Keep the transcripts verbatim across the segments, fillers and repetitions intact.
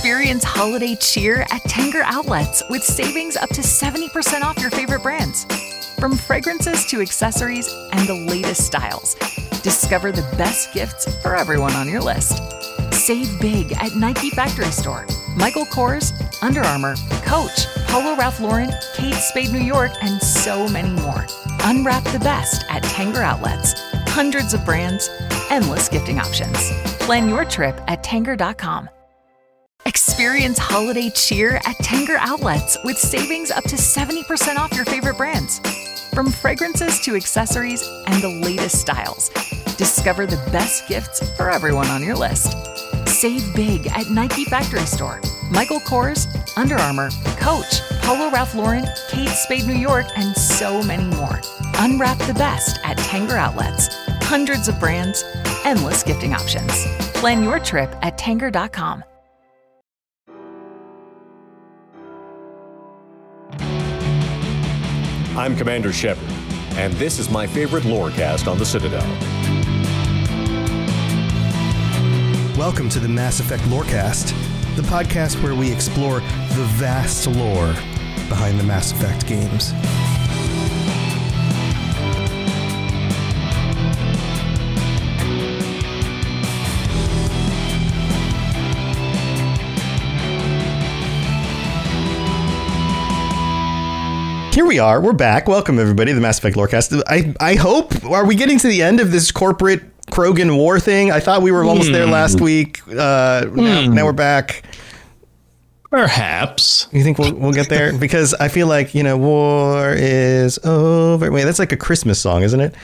Experience holiday cheer at Tanger Outlets with savings up to seventy percent off your favorite brands. From fragrances to accessories and the latest styles, discover the best gifts for everyone on your list. Save big at Nike Factory Store, Michael Kors, Under Armour, Coach, Polo Ralph Lauren, Kate Spade New York, and so many more. Unwrap the best at Tanger Outlets. Hundreds of brands, endless gifting options. Plan your trip at Tanger dot com. Experience holiday cheer at Tanger Outlets with savings up to seventy percent off your favorite brands. From fragrances to accessories and the latest styles, discover the best gifts for everyone on your list. Save big at Nike Factory Store, Michael Kors, Under Armour, Coach, Polo Ralph Lauren, Kate Spade New York, and so many more. Unwrap the best at Tanger Outlets. Hundreds of brands, endless gifting options. Plan your trip at Tanger dot com. I'm Commander Shepard, and this is my favorite Lorecast on the Citadel. Welcome to the Mass Effect Lorecast, the podcast where we explore the vast lore behind the Mass Effect games. Here we are. We're back. Welcome, everybody, to the Mass Effect Lorecast. I, I hope, are we getting to the end of this corporate Krogan war thing? I thought we were almost mm. there last week. Uh, mm. now, now we're back. Perhaps. You think we'll, we'll get there? Because I feel like, you know, war is over. Wait, that's like a Christmas song, isn't it?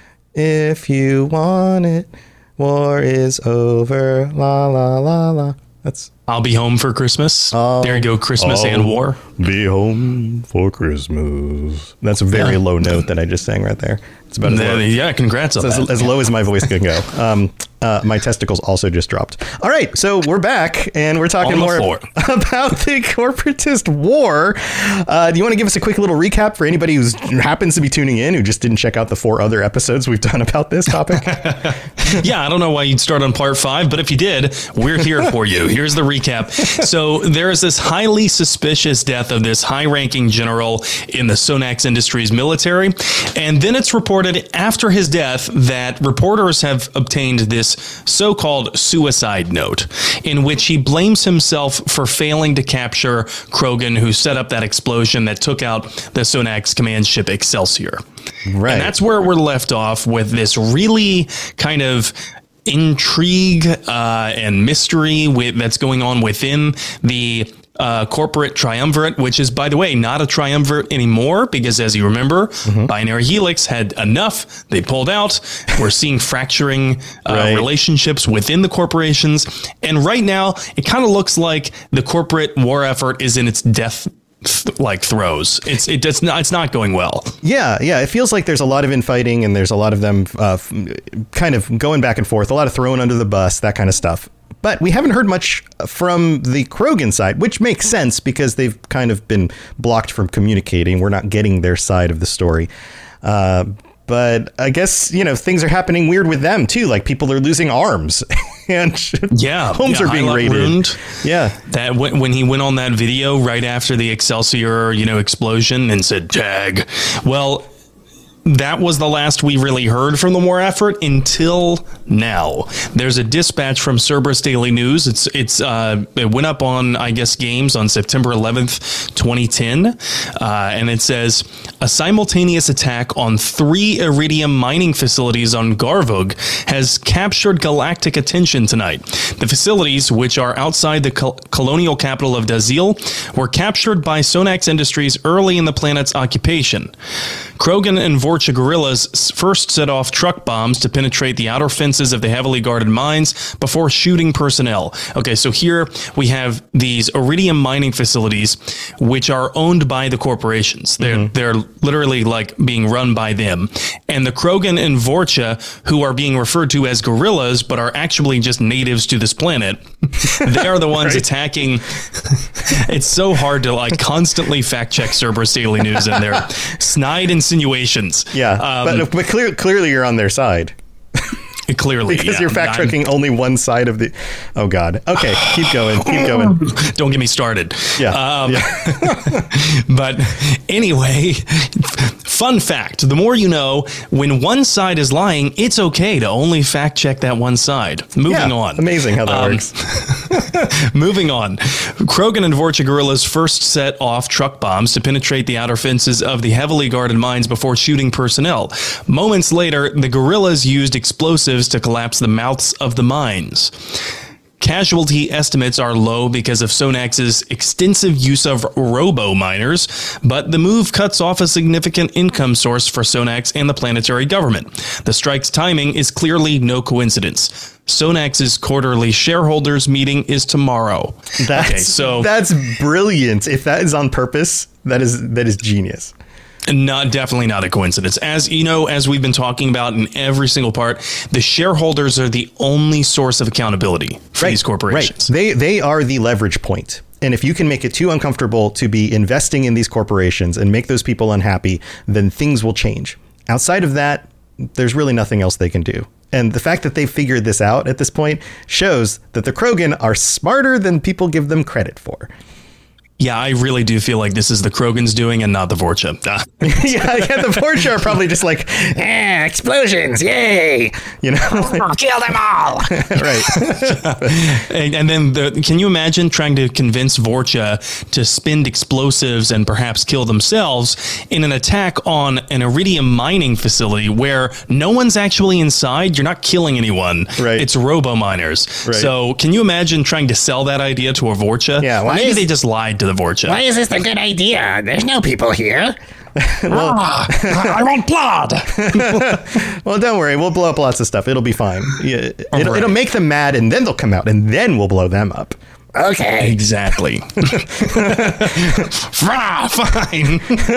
If you want it, war is over. La, la, la, la. That's... I'll be home for Christmas. Oh, there you go. Christmas and war. Be home for Christmas. That's a very yeah. low note that I just sang right there. It's about as low. Yeah, congrats on it's that. As, as low as my voice can go. Um, uh, my testicles also just dropped. All right, so we're back, and we're talking more floor. about the corporatist war. Uh, do you want to give us a quick little recap for anybody who happens to be tuning in who just didn't check out the four other episodes we've done about this topic? Yeah, I don't know why you'd start on part five, but if you did, we're here for you. Here's the recap. So there is this highly suspicious death of this high-ranking general in the Sonax Industries military, and then it's reported after his death that reporters have obtained this so-called suicide note in which he blames himself for failing to capture Krogan, who set up that explosion that took out the Sonax command ship Excelsior. Right. And that's where we're left off with this really kind of intrigue uh, and mystery with, that's going on within the uh, corporate triumvirate, which is, by the way, not a triumvirate anymore, because as you remember, mm-hmm. Binary Helix had enough. They pulled out. We're seeing fracturing uh, right. relationships within the corporations. And right now, it kind of looks like the corporate war effort is in its death Th- like throws. It's it does not. It's not going well. Yeah, yeah. It feels like there's a lot of infighting, and there's a lot of them uh, f- kind of going back and forth. A lot of throwing under the bus, that kind of stuff. But we haven't heard much from the Krogan side, which makes sense because they've kind of been blocked from communicating. We're not getting their side of the story. Uh, But I guess, you know, things are happening weird with them, too. Like people are losing arms and yeah, homes yeah, are being raided. Ruined. Yeah, that when, when he went on that video right after the Excelsior, you know, explosion and said tag. Well, that was the last we really heard from the war effort until now. There's a dispatch from Cerberus Daily News. It's it's uh, it went up on, I guess, Games on September eleventh, twenty ten. Uh, and it says, a simultaneous attack on three iridium mining facilities on Garvug has captured galactic attention tonight. The facilities, which are outside the col- colonial capital of Dazil, were captured by Sonax Industries early in the planet's occupation. Krogan and Vorcha guerrillas first set off truck bombs to penetrate the outer fences of the heavily guarded mines before shooting personnel. Okay, so here we have these iridium mining facilities, which are owned by the corporations. They're mm-hmm. they're literally like being run by them. And the Krogan and Vorcha, who are being referred to as guerrillas, but are actually just natives to this planet, they are the ones right. attacking. It's so hard to like constantly fact check Cerberus Daily News and their snide insinuations. Yeah, um, but, but clear, clearly you're on their side. Clearly. Because yeah, you're fact checking only one side of the. Oh, God. Okay. Keep going. Keep going. Don't get me started. Yeah. Um, yeah. But anyway, fun fact, the more you know, when one side is lying, it's okay to only fact check that one side. Moving Yeah, on. Amazing how that Um, works. Moving on. Krogan and Vorcha guerrillas first set off truck bombs to penetrate the outer fences of the heavily guarded mines before shooting personnel. Moments later, the guerrillas used explosives to collapse the mouths of the mines. Casualty estimates are low because of Sonax's extensive use of robo-miners, but the move cuts off a significant income source for Sonax and the planetary government. The strike's timing is clearly no coincidence. Sonax's quarterly shareholders meeting is tomorrow. That's, okay, so that's brilliant. If that is on purpose, that is that is genius. Not definitely not a coincidence. As you know, as we've been talking about in every single part, the shareholders are the only source of accountability for Right, these corporations. Right. They they are the leverage point. And if you can make it too uncomfortable to be investing in these corporations and make those people unhappy, then things will change. Outside of that, there's really nothing else they can do. And the fact that they figured this out at this point shows that the Krogan are smarter than people give them credit for. Yeah, I really do feel like this is the Krogans doing and not the Vorcha. Ah. yeah, yeah, the Vorcha are probably just like, eh, explosions, yay! You know, like, Kill them all. right. and, and then the, can you imagine trying to convince Vorcha to spend explosives and perhaps kill themselves in an attack on an iridium mining facility where no one's actually inside? You're not killing anyone. Right. It's robo miners. Right. So can you imagine trying to sell that idea to a Vorcha? Yeah, Or why maybe is- they just lied to the Vorcha. Why is this a good idea? There's no people here. Ah, I want blood. Well, don't worry. We'll blow up lots of stuff. It'll be fine. Yeah, it'll, right. it'll make them mad, and then they'll come out, and then we'll blow them up. Okay. Exactly. Ah, fine.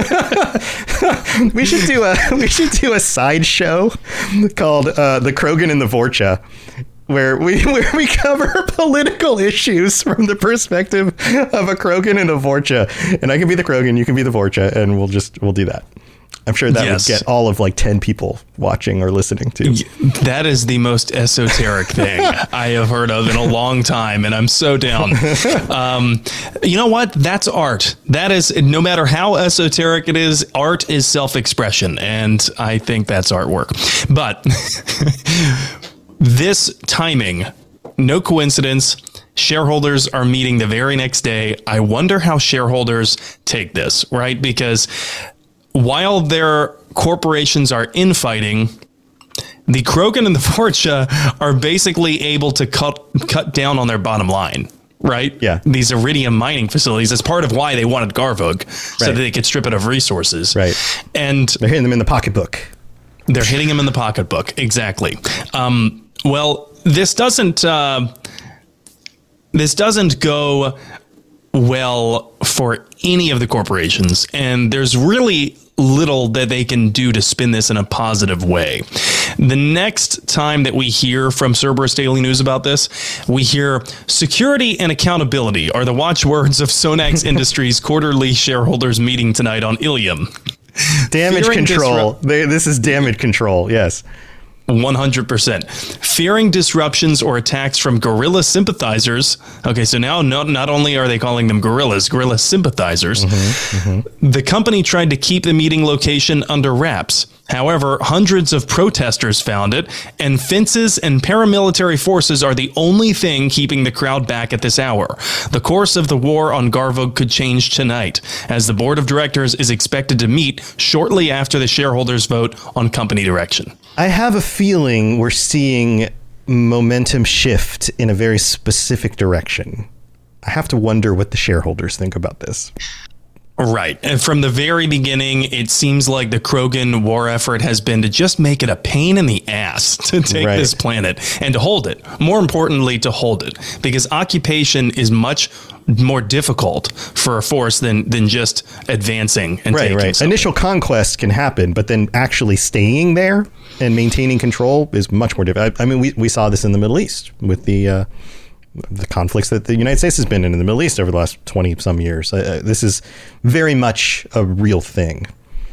We should do a we should do a side show called uh, "The Krogan and the Vorcha," where we where we cover political issues from the perspective of a Krogan and a Vorcha. And I can be the Krogan, you can be the Vorcha, and we'll just we'll do that. I'm sure that Yes. would get all of like ten people watching or listening to. That is the most esoteric thing I have heard of in a long time, and I'm so down. Um, you know what? That's art. That is, no matter how esoteric it is, art is self-expression, and I think that's artwork. But this timing, no coincidence. Shareholders are meeting the very next day. I wonder how shareholders take this, right? Because while their corporations are infighting, the Krogan and the Vorcha are basically able to cut cut down on their bottom line, right? Yeah. These iridium mining facilities, that's part of why they wanted Garvug, so Right. that they could strip it of resources. Right. And They're hitting them in the pocketbook. they're hitting him in the pocketbook. Exactly. Um, well, this doesn't uh, this doesn't go well for any of the corporations, and there's really little that they can do to spin this in a positive way. The next time that we hear from Cerberus Daily News about this, we hear security and accountability are the watchwords of Sonax Industries quarterly shareholders meeting tonight on Ilium. Damage Fearing control. disrupt- They, this is damage control. Yes. one hundred percent. Fearing disruptions or attacks from guerrilla sympathizers. Okay, so now not, not only are they calling them guerrillas, guerrilla sympathizers, Mm-hmm, mm-hmm. the company tried to keep the meeting location under wraps. However, hundreds of protesters found it, and fences and paramilitary forces are the only thing keeping the crowd back at this hour. The course of the war on Garvug could change tonight, as the board of directors is expected to meet shortly after the shareholders vote on company direction. I have a feeling we're seeing momentum shift in a very specific direction. I have to wonder what the shareholders think about this. Right. And from the very beginning, it seems like the Krogan war effort has been to just make it a pain in the ass to take Right. this planet and to hold it. More importantly, to hold it, because occupation is much more difficult for a force than than just advancing and Right, taking right. something. Initial conquest can happen, but then actually staying there and maintaining control is much more difficult. I, I mean, we, we saw this in the Middle East with the uh, the conflicts that the United States has been in in the Middle East over the last twenty some years. Uh, this is very much a real thing.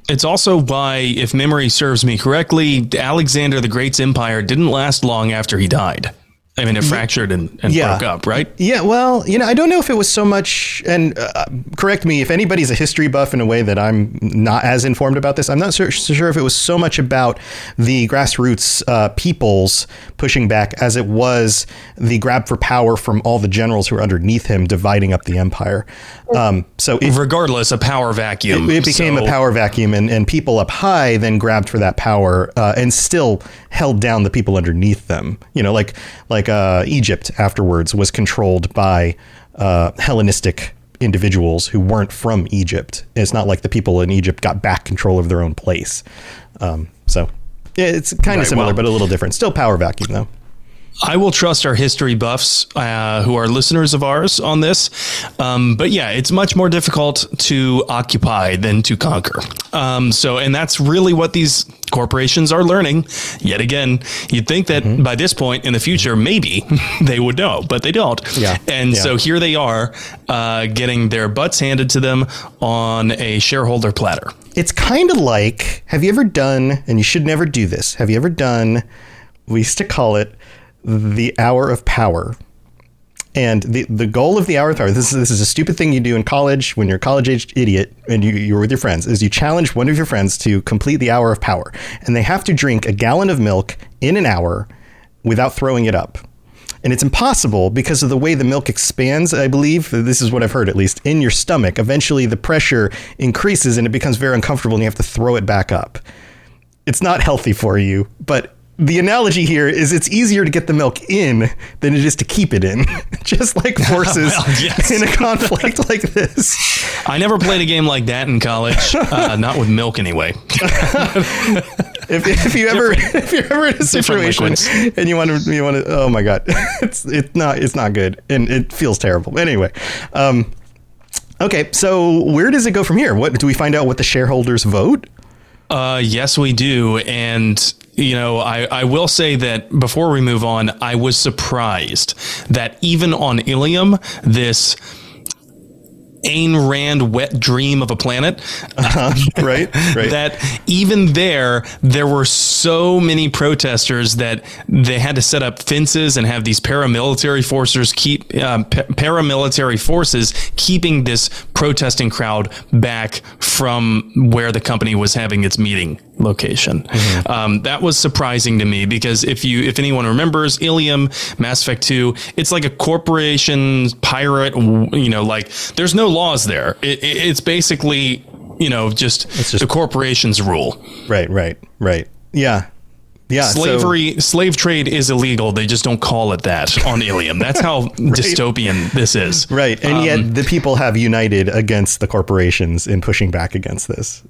It's also why, if memory serves me correctly, Alexander the Great's empire didn't last long after he died. I mean, it fractured and, and Yeah. broke up, right? Yeah, well, you know, I don't know if it was so much, and uh, correct me if anybody's a history buff in a way that I'm not as informed about this. I'm not so sure if it was so much about the grassroots uh, peoples pushing back as it was the grab for power from all the generals who were underneath him, dividing up the empire. Um, so it, Regardless, a power vacuum. It, it became So- a power vacuum, and, and people up high then grabbed for that power uh, and still held down the people underneath them. You know, like like uh, Egypt afterwards was controlled by uh, Hellenistic individuals who weren't from Egypt. It's not like the people in Egypt got back control of their own place. Um, so yeah, it's kind of Right, similar, well- but a little different. Still power vacuum, though. I will trust our history buffs uh, who are listeners of ours on this. Um, but yeah, it's much more difficult to occupy than to conquer. Um, so, and that's really what these corporations are learning. Yet again, you'd think that mm-hmm. by this point in the future, maybe they would know, but they don't. Yeah. And yeah. so here they are uh, getting their butts handed to them on a shareholder platter. It's kind of like, have you ever done, and you should never do this, have you ever done, we used to call it the hour of power. And the the goal of the hour of power, this is this is a stupid thing you do in college when you're a college-aged idiot and you, you're with your friends, is you challenge one of your friends to complete the hour of power. And they have to drink a gallon of milk in an hour without throwing it up. And it's impossible because of the way the milk expands, I believe, this is what I've heard at least, in your stomach. Eventually the pressure increases and it becomes very uncomfortable and you have to throw it back up. It's not healthy for you, but the analogy here is it's easier to get the milk in than it is to keep it in, just like forces Well, yes. in a conflict like this. I never played a game like that in college, uh, not with milk anyway. If, if you ever if you're ever in a situation liquids. and you want to you want to oh my god, it's it's not it's not good and it feels terrible. Anyway, um, okay, so where does it go from here? What do we find out? What the shareholders vote? Uh, yes, we do. And, you know, I, I will say that before we move on, I was surprised that even on Ilium, this Ayn Rand wet dream of a planet, Uh-huh. Right, right. that even there, there were so many protesters that they had to set up fences and have these paramilitary forces keep um, pa- paramilitary forces keeping this protesting crowd back from where the company was having its meeting location. Mm-hmm. Um, that was surprising to me because if you, if anyone remembers Ilium, Mass Effect two, it's like a corporation pirate, you know, like there's no laws there. It, it, it's basically, you know, just, just the corporation's rule. Right, right, right. Yeah. Yeah. Slavery, so, slave trade is illegal. They just don't call it that on Ilium. That's how right. dystopian this is. Right. And um, yet the people have united against the corporations in pushing back against this.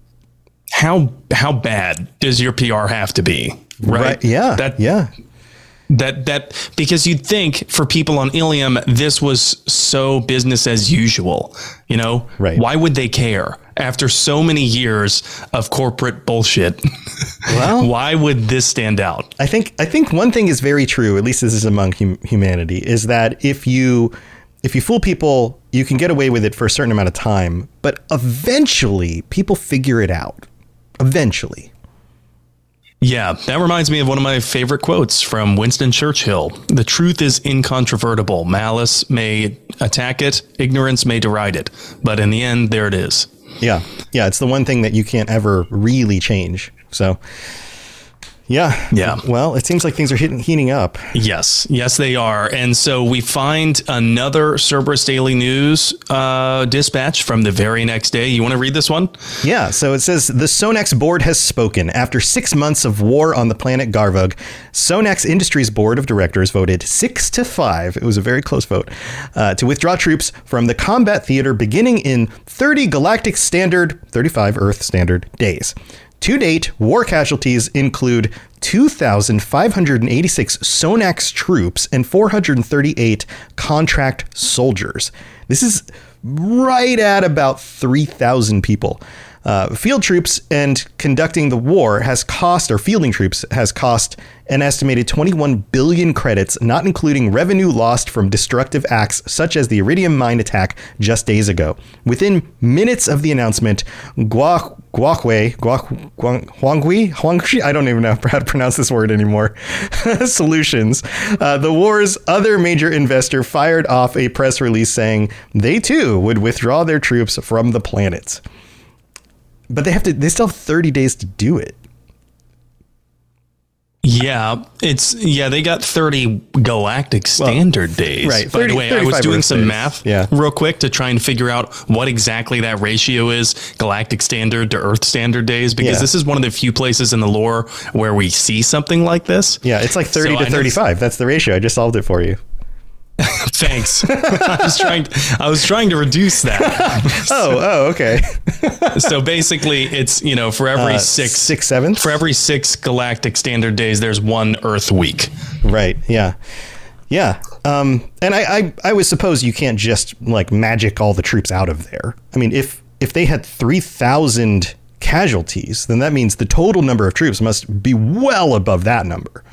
How how bad does your P R have to be? Right. right. Yeah. That, yeah. That that because you'd think for people on Ilium, this was so business as usual. You know, right. Why would they care after so many years of corporate bullshit? Well, why would this stand out? I think I think one thing is very true. At least this is among hum- humanity, is that if you if you fool people, you can get away with it for a certain amount of time, but eventually people figure it out. Eventually. Yeah, that reminds me of one of my favorite quotes from Winston Churchill. The truth is incontrovertible. Malice may attack it, ignorance may deride it, but in the end, there it is. Yeah, yeah, it's the one thing that you can't ever really change. So, yeah, yeah. Well, it seems like things are heating, heating up. Yes, yes, they are. And so we find another Cerberus Daily News uh, dispatch from the very next day. You want to read this one? Yeah. So it says the Sonax board has spoken. After six months of war on the planet Garvug, Sonax Industries board of directors voted six to five. It was a very close vote uh, to withdraw troops from the combat theater beginning in thirty Galactic Standard, thirty-five Earth Standard days. To date, war casualties include two thousand five hundred eighty-six Sonax troops and four hundred thirty-eight contract soldiers. This is right at about three thousand people. Uh, field troops and conducting the war has cost, or fielding troops has cost an estimated twenty-one billion credits, not including revenue lost from destructive acts such as the Iridium mine attack just days ago. Within minutes of the announcement, Gua Guakwe, Guak, Guang, Huanghui, Huangshi, I don't even know how to pronounce this word anymore, Solutions, uh, the war's other major investor, fired off a press release saying they too would withdraw their troops from the planet. But they have to, they still have thirty days to do it. Yeah, it's yeah. They got thirty galactic standard well, days. Right. By thirty, the way, I was doing some days. math yeah. real quick to try and figure out what exactly that ratio is, galactic standard to Earth standard days, because yeah. this is one of the few places in the lore where we see something like this. Yeah, it's like thirty so to thirty-five. That's the ratio. I just solved it for you. Thanks. I was trying. To, I was trying to reduce that. oh, oh, okay. So basically, it's you know for every uh, six six sevenths for every six galactic standard days, there's one Earth week. Right. Yeah. Yeah. Um, and I, I, I would suppose you can't just like magic all the troops out of there. I mean, if if they had three thousand casualties, then that means the total number of troops must be well above that number.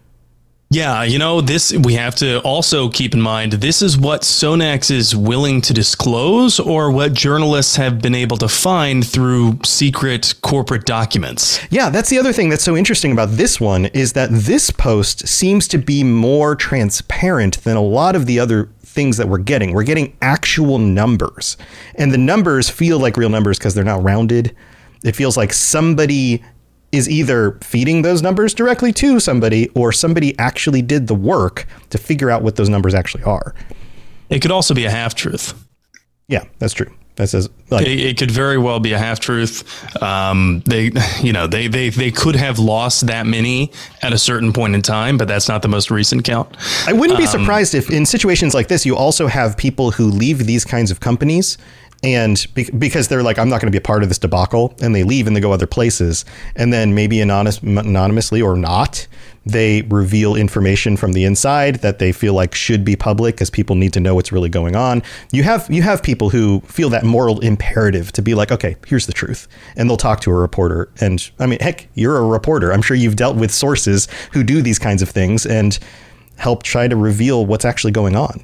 Yeah, you know, this we have to also keep in mind. This is what Sonax is willing to disclose or what journalists have been able to find through secret corporate documents. Yeah, that's the other thing that's so interesting about this one is that this post seems to be more transparent than a lot of the other things that we're getting. We're getting actual numbers, and the numbers feel like real numbers because they're not rounded. It feels like somebody is either feeding those numbers directly to somebody or somebody actually did the work to figure out what those numbers actually are. It could also be a half truth. Yeah, that's true. That says like, it, it could very well be a half truth. Um, they, you know, they, they, they could have lost that many at a certain point in time, but that's not the most recent count. I wouldn't be um, surprised if in situations like this, you also have people who leave these kinds of companies and be- because they're like, I'm not going to be a part of this debacle, and they leave and they go other places. And then maybe anonymous, anonymously or not, they reveal information from the inside that they feel like should be public because people need to know what's really going on. You have you have people who feel that moral imperative to be like, OK, here's the truth. And they'll talk to a reporter. And I mean, heck, you're a reporter. I'm sure you've dealt with sources who do these kinds of things and help try to reveal what's actually going on.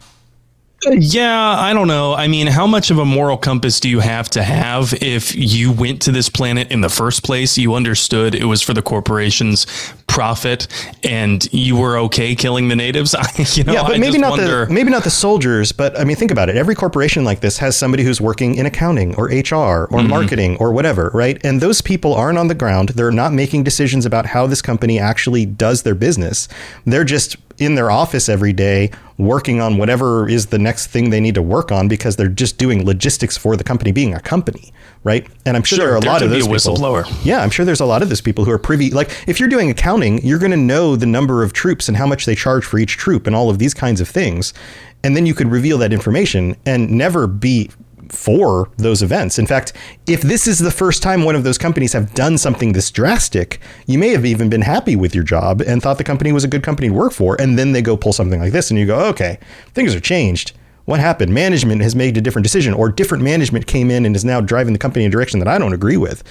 Yeah, I don't know. I mean, how much of a moral compass do you have to have if you went to this planet in the first place? You understood it was for the corporation's profit and you were OK killing the natives. you know, yeah, but I maybe not wonder... the maybe not the soldiers. But I mean, think about it. Every corporation like this has somebody who's working in accounting or H R or mm-hmm. marketing or whatever. Right. And those people aren't on the ground. They're not making decisions about how this company actually does their business. They're just in their office every day working on whatever is the next thing they need to work on because they're just doing logistics for the company being a company. Right. And I'm sure, sure there are a there lot of those people. Whistleblower. Yeah, I'm sure there's a lot of those people who are privy. Like if you're doing accounting, you're going to know the number of troops and how much they charge for each troop and all of these kinds of things. And then you could reveal that information and never be for those events. In fact, if this is the first time one of those companies have done something this drastic, you may have even been happy with your job and thought the company was a good company to work for. And then they go pull something like this and you go, OK, things are changed. What happened? Management has made a different decision, or different management came in and is now driving the company in a direction that I don't agree with.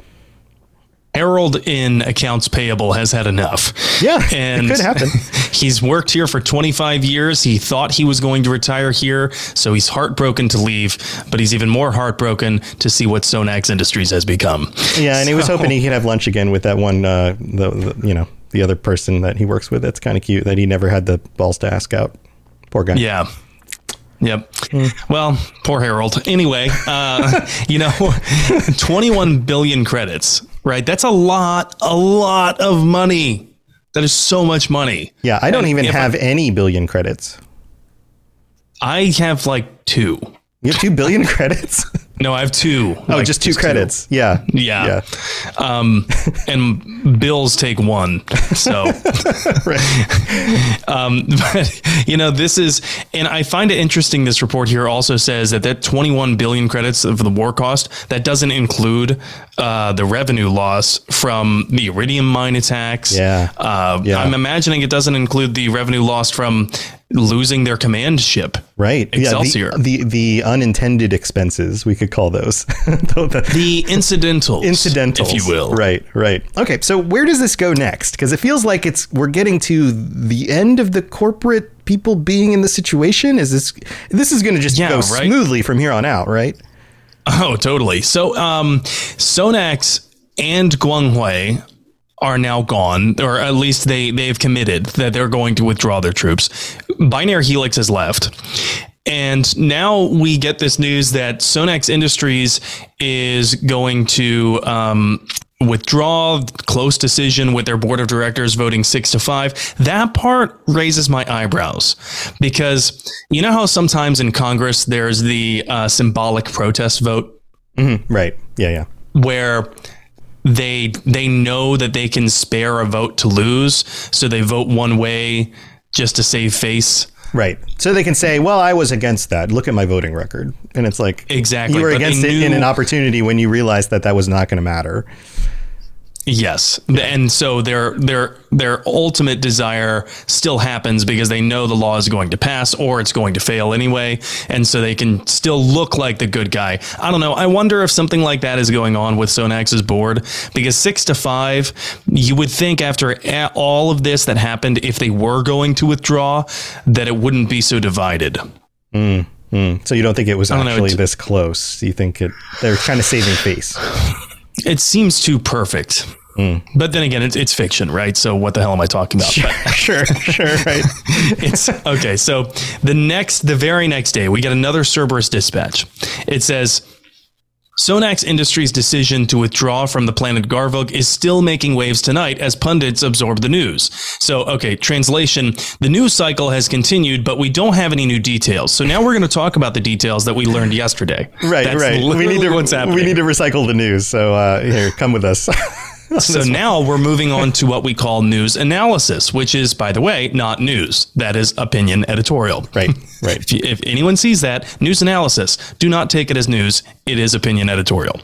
Harold in accounts payable has had enough. Yeah, and it could happen. He's worked here for twenty-five years. He thought he was going to retire here, so he's heartbroken to leave, but he's even more heartbroken to see what Sonax Industries has become. Yeah, and so, he was hoping he could have lunch again with that one, uh, the, the you know, the other person that he works with. That's kind of cute that he never had the balls to ask out. Poor guy. Yeah. Yep. Mm. Well, poor Harold. Anyway, uh, you know, twenty-one billion credits, right? That's a lot, a lot of money. That is so much money. Yeah, I don't and even have I, any billion credits. I have like two. You have two billion credits? No, I have two. Oh, like just two just credits. Two. Yeah. Yeah. Yeah. Um, and bills take one. So, right. um, but, you know, this is, and I find it interesting. This report here also says that that twenty-one billion credits of the war cost, that doesn't include uh, the revenue loss from the Iridium mine attacks. Yeah. Uh, yeah. I'm imagining it doesn't include the revenue lost from losing their command ship. Right. Excelsior. Yeah, the, the the unintended expenses, we could call those. the, the incidentals. Incidentals. If you will. Right, right. Okay, so where does this go next? Because it feels like it's we're getting to the end of the corporate people being in the situation. Is this this is going to just yeah, go right? smoothly from here on out, right? Oh, totally. So um, Sonax and Guanghui are now gone, or at least they they've committed that they're going to withdraw their troops. Binary Helix has left. And now we get this news that Sonax Industries is going to um, withdraw, close decision with their board of directors voting six to five. That part raises my eyebrows because you know how sometimes in Congress there's the uh, symbolic protest vote? Mm-hmm. Right. Yeah, yeah. Where they they know that they can spare a vote to lose, so they vote one way just to save face. Right. So they can say, well, I was against that. Look at my voting record. And it's like, exactly. You were But against they it knew- in an opportunity when you realized that that was not going to matter. Yes. And so their their their ultimate desire still happens because they know the law is going to pass or it's going to fail anyway. And so they can still look like the good guy. I don't know. I wonder if something like that is going on with Sonax's board, because six to five, you would think after all of this that happened, if they were going to withdraw, that it wouldn't be so divided. Mm, mm. So you don't think it was I don't know, actually it's- this close? You think it they're kind of saving face? It seems too perfect. Mm. But then again, it's, it's fiction, right? So what the hell am I talking about? Sure, sure, sure, right. It's okay. So the next, the very next day, we get another Cerberus dispatch. It says, Sonax Industries' decision to withdraw from the planet Garvug is still making waves tonight as pundits absorb the news. So, okay, translation, the news cycle has continued, but we don't have any new details. So now we're going to talk about the details that we learned yesterday. Right, That's right. We need to what's happening. we need to recycle the news. So uh, here, come with us. So now we're moving on to what we call news analysis, which is, by the way, not news. That is opinion editorial. Right, right. If, you, if anyone sees that, news analysis, do not take it as news. It is opinion editorial.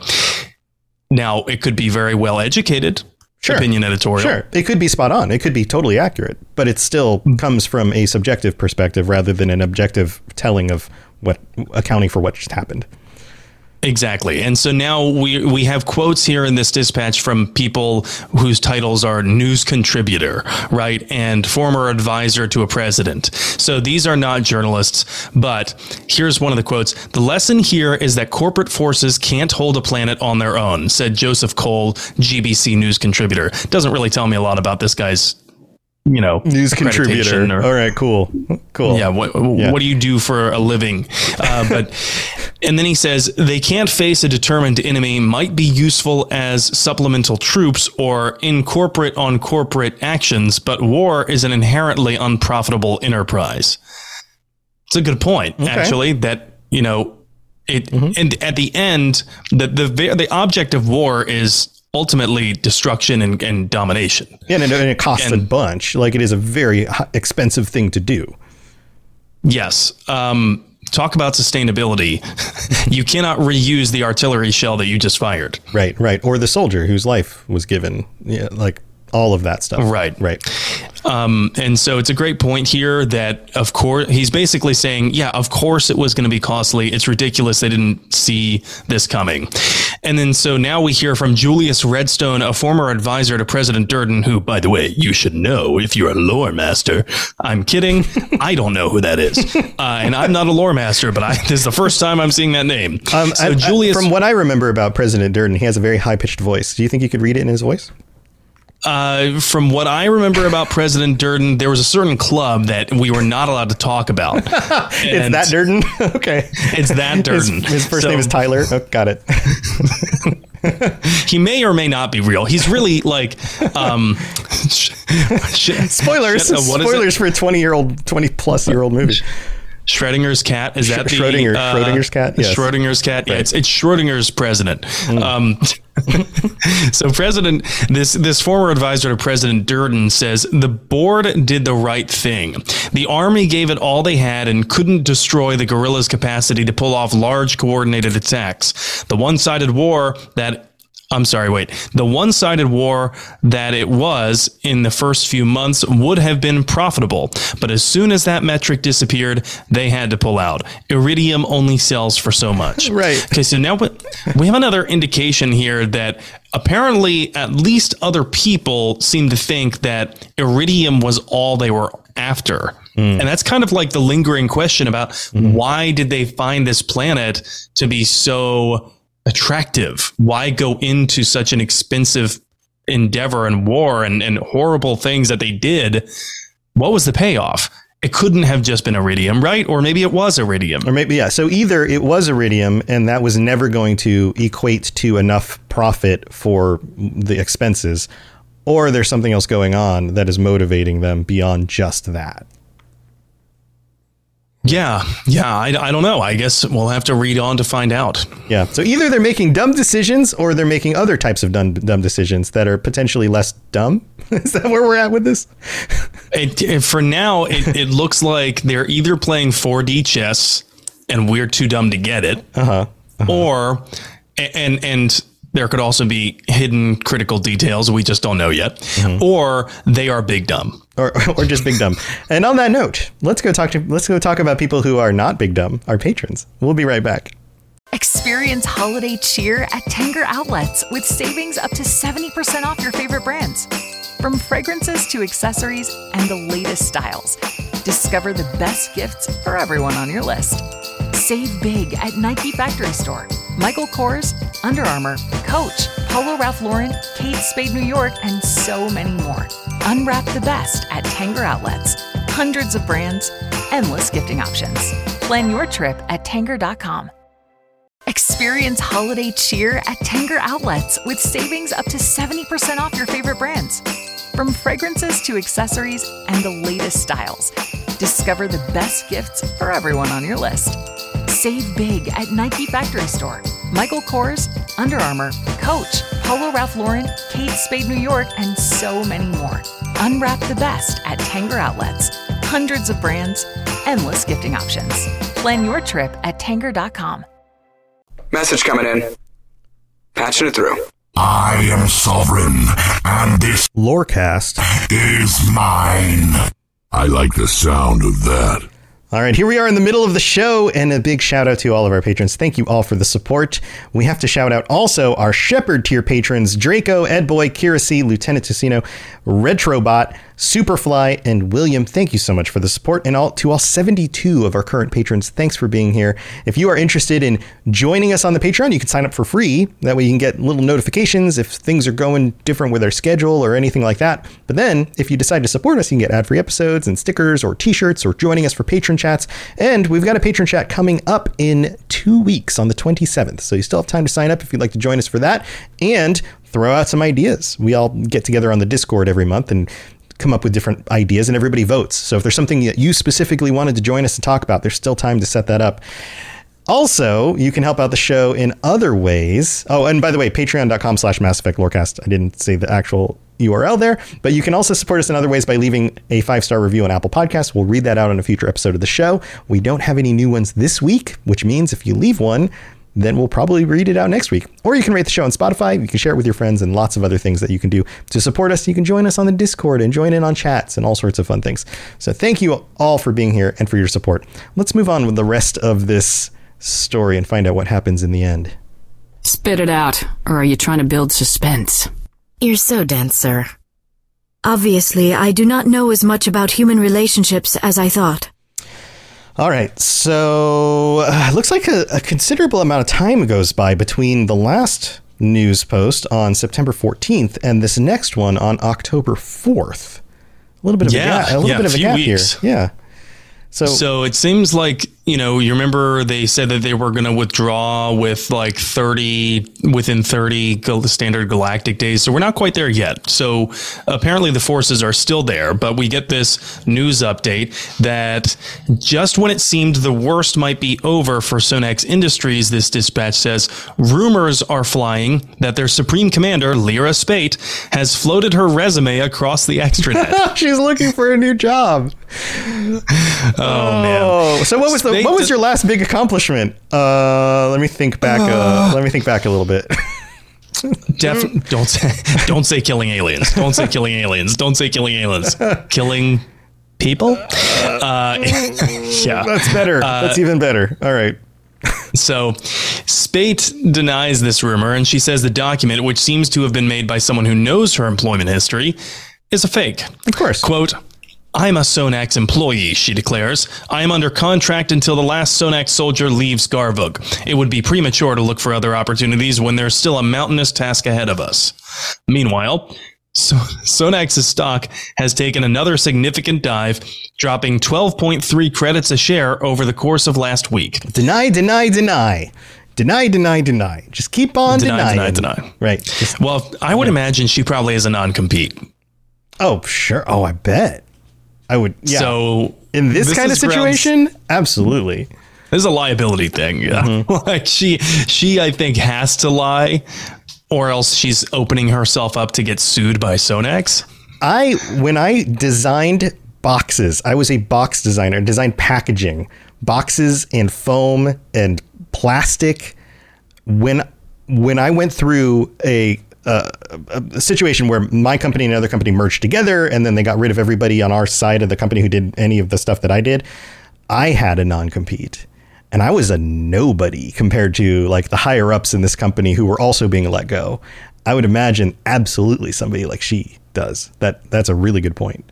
Now, it could be very well educated Sure. opinion editorial. Sure. It could be spot on. It could be totally accurate, but it still comes from a subjective perspective rather than an objective telling of what accounting for what just happened. Exactly. And so now we we have quotes here in this dispatch from people whose titles are news contributor, right? And former advisor to a president. So these are not journalists, but here's one of the quotes. The lesson here is that corporate forces can't hold a planet on their own, said Joseph Cole, G B C news contributor. Doesn't really tell me a lot about this guy's, you know, News contributor. or- All right, cool. Cool. Yeah. What, Yeah. what do you do for a living? Uh, but, and then he says they can't face a determined enemy might be useful as supplemental troops or in corporate on corporate actions, but war is an inherently unprofitable enterprise. It's a good point, Okay. actually, that, you know, it, Mm-hmm. and at the end, the, the, the object of war is ultimately destruction and, and domination. Yeah, and it, and it costs a And- bunch. Like it is a very h- expensive thing to do. Yes. Um, talk about sustainability. You cannot reuse the artillery shell that you just fired. Right, right. Or the soldier whose life was given. Yeah, like all of that stuff. Right. Right. Um, and so it's a great point here that, of course, he's basically saying, yeah, of course it was going to be costly. It's ridiculous they didn't see this coming. And then so now we hear from Julius Redstone, a former advisor to President Durden, who, by the way, you should know if you're a lore master. I'm kidding. I don't know who that is. Uh, and I'm not a lore master, but I, this is the first time I'm seeing that name. Um, so I- I- Julius, from what I remember about President Durden, he has a very high-pitched voice. Do you think you could read it in his voice? Uh, from what I remember about President Durden, there was a certain club that we were not allowed to talk about. It's And that Durden? Okay. It's that His, Durden. his first So, name is Tyler. Oh, got it. He may or may not be real. He's really like, um, sh- sh- Spoilers. sh- uh, what is it? Spoilers for a twenty-year-old, twenty-plus-year-old movie. Schrodinger's cat. Is that the Schrodinger- uh, Schrodinger's cat? Yes. Schrodinger's cat. Yeah, Right. it's, it's Schrodinger's president. Mm. Um, so President, this this former advisor to President Durden says the board did the right thing. The army gave it all they had and couldn't destroy the guerrillas' capacity to pull off large coordinated attacks. The one-sided war that I'm sorry, wait. The one-sided war that it was in the first few months would have been profitable. But as soon as that metric disappeared, they had to pull out. Iridium only sells for so much. Right. Okay, so now we have another indication here that apparently at least other people seem to think that Iridium was all they were after. Mm. And that's kind of like the lingering question about mm. why did they find this planet to be so attractive? Why go into such an expensive endeavor and war and, and horrible things that they did? What was the payoff? It couldn't have just been Iridium, right? Or maybe it was Iridium. Or maybe, yeah. So either it was Iridium and that was never going to equate to enough profit for the expenses, or there's something else going on that is motivating them beyond just that. Yeah, yeah, I, I don't know. I guess we'll have to read on to find out. Yeah, so either they're making dumb decisions or they're making other types of dumb, dumb decisions that are potentially less dumb. Is that where we're at with this? It, it, for now, it, it looks like they're either playing four D chess and we're too dumb to get it, uh-huh, uh-huh. or and and there could also be hidden critical details we just don't know yet, mm-hmm. or they are big dumb. Or, or just big dumb. And on that note, let's go talk to let's go talk about people who are not big dumb, our patrons. We'll be right back. Experience holiday cheer at Tanger Outlets with savings up to seventy percent off your favorite brands. From fragrances to accessories and the latest styles, discover the best gifts for everyone on your list. Save big at Nike Factory Store, Michael Kors, Under Armour, Coach, Polo Ralph Lauren, Kate Spade New York, and so many more. Unwrap the best at Tanger Outlets. Hundreds of brands, endless gifting options. Plan your trip at Tanger dot com. Experience holiday cheer at Tanger Outlets with savings up to seventy percent off your favorite brands. From fragrances to accessories and the latest styles, discover the best gifts for everyone on your list. Save big at Nike Factory Store, Michael Kors, Under Armour, Coach, Polo Ralph Lauren, Kate Spade New York, and so many more. Unwrap the best at Tanger Outlets. Hundreds of brands, endless gifting options. Plan your trip at Tanger dot com. Message coming in. Patching it through. I am sovereign, and this Lorecast is mine. I like the sound of that. All right, here we are in the middle of the show, and a big shout out to all of our patrons. Thank you all for the support. We have to shout out also our Shepherd tier patrons, Draco, Edboy, Kira C, Lieutenant Ticino, Retrobot, Superfly, and William. Thank you so much for the support, and all to all seventy-two of our current patrons. Thanks for being here. If you are interested in joining us on the Patreon, you can sign up for free. That way you can get little notifications if things are going different with our schedule or anything like that. But then if you decide to support us, you can get ad-free episodes and stickers or t-shirts or joining us for patron chats. And we've got a patron chat coming up in two weeks on the twenty-seventh. So you still have time to sign up if you'd like to join us for that and throw out some ideas. We all get together on the Discord every month and come up with different ideas, and everybody votes. So if there's something that you specifically wanted to join us and talk about, there's still time to set that up. Also, you can help out the show in other ways. Oh, and by the way, patreon.com slash Mass Effect Lorecast. I didn't say the actual U R L there, but you can also support us in other ways by leaving a five-star review on Apple Podcasts. We'll read that out on a future episode of the show. We don't have any new ones this week, which means if you leave one, then we'll probably read it out next week. Or you can rate the show on Spotify. You can share it with your friends and lots of other things that you can do to support us. You can join us on the Discord and join in on chats and all sorts of fun things. So thank you all for being here and for your support. Let's move on with the rest of this story and find out what happens in the end. Spit it out, or are you trying to build suspense? You're so dense, sir. Obviously, I do not know as much about human relationships as I thought. All right, so uh, it looks like a, a considerable amount of time goes by between the last news post on September fourteenth and this next one on October fourth. A little bit of yeah, a gap, a little yeah, bit of a gap weeks. here. Yeah. So, so it seems like, you know, you remember they said that they were going to withdraw with like thirty within thirty gal- standard galactic days. So we're not quite there yet. So apparently the forces are still there. But we get this news update that just when it seemed the worst might be over for Sonax Industries, this dispatch says rumors are flying that their supreme commander, Lyra Spate, has floated her resume across the extranet. She's looking for a new job. Oh, man. Oh, so what was the what was your last big accomplishment? Uh, let me think back. Uh, let me think back a little bit. Definitely don't say don't say killing aliens. Don't say killing aliens. Don't say killing aliens. Killing people. Uh, yeah, that's better. Uh, that's even better. All right. So Spate denies this rumor, and she says the document, which seems to have been made by someone who knows her employment history, is a fake. Of course. Quote, I'm a Sonax employee, she declares. I am under contract until the last Sonax soldier leaves Garvug. It would be premature to look for other opportunities when there's still a mountainous task ahead of us. Meanwhile, so Sonax's stock has taken another significant dive, dropping twelve point three credits a share over the course of last week. Deny, deny, deny. Deny, deny, deny. Just keep on deny, denying. Deny, deny, Right. Just, well, I would yeah. imagine she probably has a non-compete. Oh, sure. Oh, I bet. I would. Yeah. So in this, this kind of situation, grounds, This absolutely. is a liability thing. Yeah. Mm-hmm. Like she, she, I think has to lie, or else she's opening herself up to get sued by Sonax. I, when I designed boxes, I was a box designer, designed packaging, boxes and foam and plastic. When, when I went through a, Uh, a situation where my company and another company merged together, and then they got rid of everybody on our side of the company who did any of the stuff that I did, I had a non-compete, and I was a nobody compared to like the higher ups in this company who were also being let go. I would imagine absolutely somebody like she does. That that's a really good point.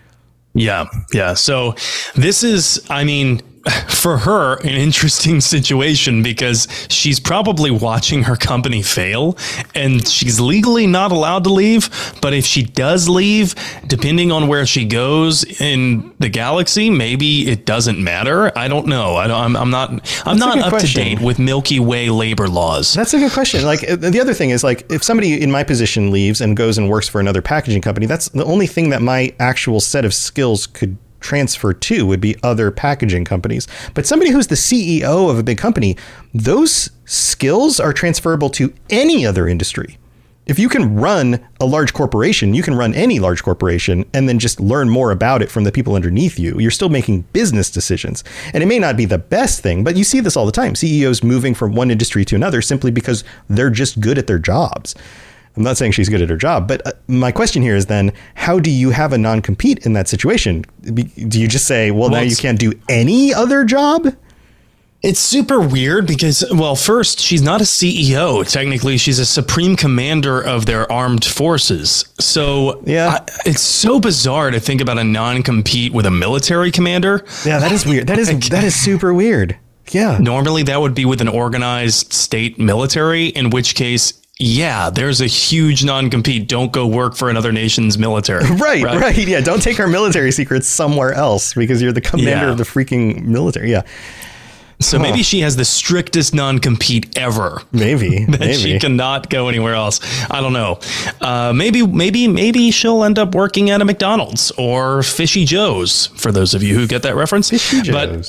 Yeah. Yeah. So this is, I mean, for her, an interesting situation because she's probably watching her company fail and she's legally not allowed to leave. But if she does leave, depending on where she goes in the galaxy, maybe it doesn't matter. I don't know. I don't, I'm, I'm not I'm That's not up question. to date with Milky Way labor laws. That's a good question. Like the other thing is like if somebody in my position leaves and goes and works for another packaging company, that's the only thing that my actual set of skills could transfer to would be other packaging companies. But somebody who's the C E O of a big company, those skills are transferable to any other industry. If you can run a large corporation, you can run any large corporation and then just learn more about it from the people underneath you. You're still making business decisions. And it may not be the best thing, but you see this all the time. C E Os moving from one industry to another simply because they're just good at their jobs. I'm not saying she's good at her job, but uh, my question here is then, how do you have a non-compete in that situation? Do you just say, well, well now you can't do any other job? It's super weird because, well, first, she's not a C E O. Technically, she's a supreme commander of their armed forces. So yeah, I, it's so bizarre to think about a non-compete with a military commander. Yeah, that is weird. That is like, that is super weird. Yeah. Normally, that would be with an organized state military, in which case, yeah, there's a huge non-compete. Don't go work for another nation's military. Right, right, right. Yeah, don't take our military secrets somewhere else because you're the commander yeah. of the freaking military. Yeah. So huh. maybe she has the strictest non-compete ever. Maybe. that maybe. she cannot go anywhere else. I don't know. Uh, maybe, maybe, maybe she'll end up working at a McDonald's or Fishy Joe's, for those of you who get that reference. Fishy Joe's.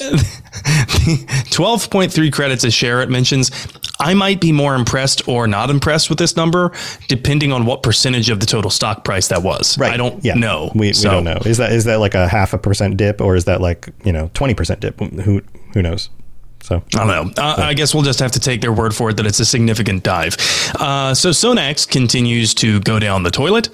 But twelve point three credits a share, it mentions. I might be more impressed or not impressed with this number, depending on what percentage of the total stock price that was. Right. I don't yeah. know. We, so. we don't know. Is that is that like a half a percent dip, or is that like, you know, twenty percent dip? Who who knows? So I don't know. Uh, I guess we'll just have to take their word for it that it's a significant dive. Uh, so Sonax continues to go down the toilet.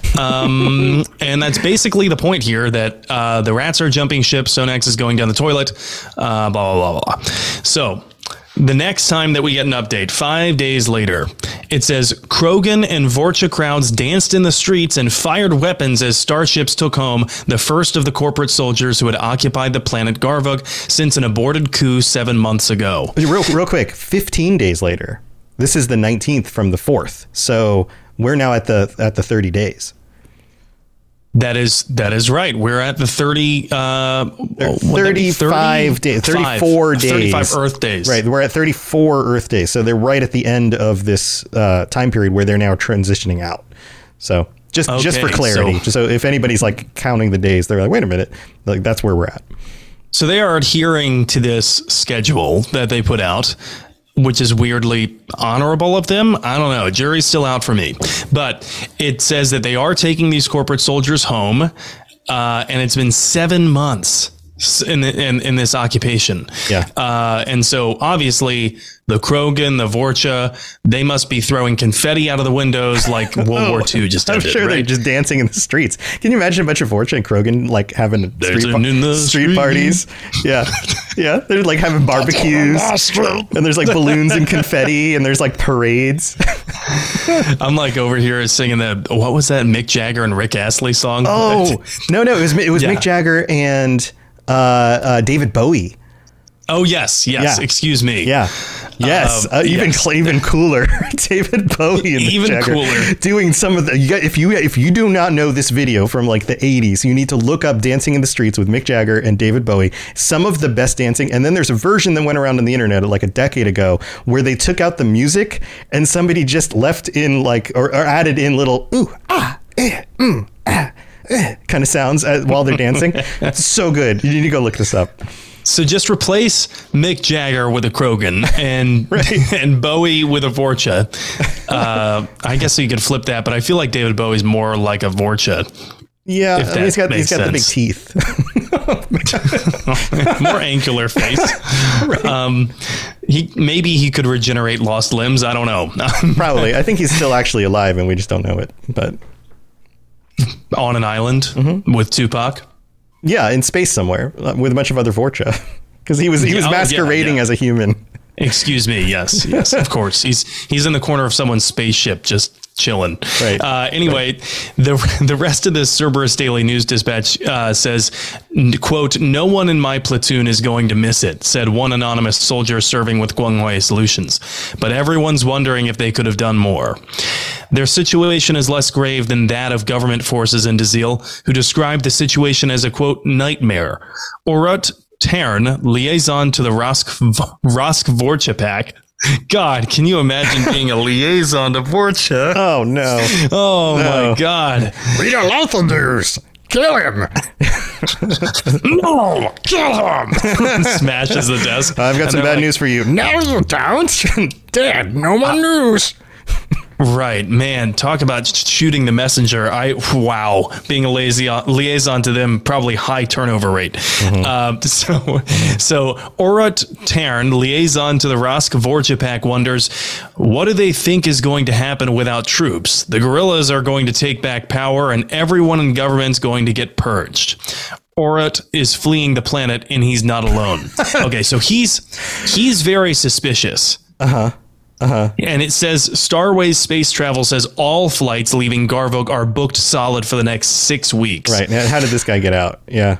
Um, and that's basically the point here, that uh, the rats are jumping ship. Sonax is going down the toilet. Uh, blah, blah, blah, blah. So the next time that we get an update, five days later, it says Krogan and Vorcha crowds danced in the streets and fired weapons as starships took home the first of the corporate soldiers who had occupied the planet Garvug since an aborted coup seven months ago. Real, real quick, fifteen days later. This is the nineteenth from the fourth. So we're now at the at the thirty days. That is that is right. We're at the thirty, uh, thirty-five days, thirty-four days, thirty-five Earth days. Right, we're at thirty-four Earth days. So they're right at the end of this uh, time period where they're now transitioning out. So just okay, just for clarity, so, so if anybody's like counting the days, they're like, wait a minute, like that's where we're at. So they are adhering to this schedule that they put out, which is weirdly honorable of them. I don't know. Jury's still out for me. But it says that they are taking these corporate soldiers home. Uh, and it's been seven months in, the, in in this occupation. Yeah. Uh, and so obviously the Krogan, the Vorcha, they must be throwing confetti out of the windows like World Oh, War Two just I'm ended, sure they're right? just dancing in the streets. Can you imagine a bunch of Vorcha and Krogan like having street, Dancing in the street street. parties? Yeah. Yeah. They're like having barbecues. And there's like balloons and confetti and there's like parades. I'm like over here singing the, what was that Mick Jagger and Rick Astley song? Oh, no, no. It was, it was Yeah. Mick Jagger and uh, uh, David Bowie. Oh, yes. Yes. Yeah. Excuse me. Yeah. Yes. Um, uh, even yes. cl- even cooler. David Bowie and Mick Even Jagger cooler. doing some of the. You got, if you if you do not know this video from like the eighties, you need to look up "Dancing in the Streets" with Mick Jagger and David Bowie. Some of the best dancing. And then there's a version that went around on the internet like a decade ago where they took out the music and somebody just left in like or, or added in little ooh ah eh, mm, ah eh, kind of sounds as, while they're dancing. It's so good. You need to go look this up. So just replace Mick Jagger with a Krogan and Right. and Bowie with a Vorcha. Uh, I guess you could flip that, but I feel like David Bowie's more like a Vorcha. Yeah, If I mean, he's that got he's makes got the big sense. teeth. More angular face. Um, he maybe he could regenerate lost limbs. I don't know. Probably. I think he's still actually alive and we just don't know it. But On an island Mm-hmm. with Tupac. yeah, in space somewhere uh, with a bunch of other Vorcha. Because he was he was Yeah, oh, yeah, masquerading yeah. as a human. Excuse me. Yes, yes, of course. He's he's in the corner of someone's spaceship, just chilling. Right. Uh, anyway, the the rest of the Cerberus Daily News Dispatch uh, says, "quote No one in my platoon is going to miss it," said one anonymous soldier serving with Guanghui Solutions. But everyone's wondering if they could have done more. Their situation is less grave than that of government forces in Dazil, who described the situation as a quote nightmare. Orut Tern, liaison to the Rosk Rosk Vorcha pack. God, can you imagine being a liaison to Vorcha? Oh no. Oh No. my God. Read a local news. Kill him. No, kill him. Smashes the desk. I've got And some they're bad like, news for you. No, you don't. Dad, no more news. Right, man. Talk about sh- shooting the messenger. I wow, being a lazy liaison to them, probably high turnover rate. Uh, so, so Orut Tern, liaison to the Rosk Vorcha pack, wonders what do they think is going to happen without troops? The guerrillas are going to take back power, and everyone in government's going to get purged. Orut is fleeing the planet, and he's not alone. Okay, so he's he's very suspicious. Uh-huh. And it says Starways Space Travel says all flights leaving Garvok are booked solid for the next six weeks. Right. Now, how did this guy get out? Yeah.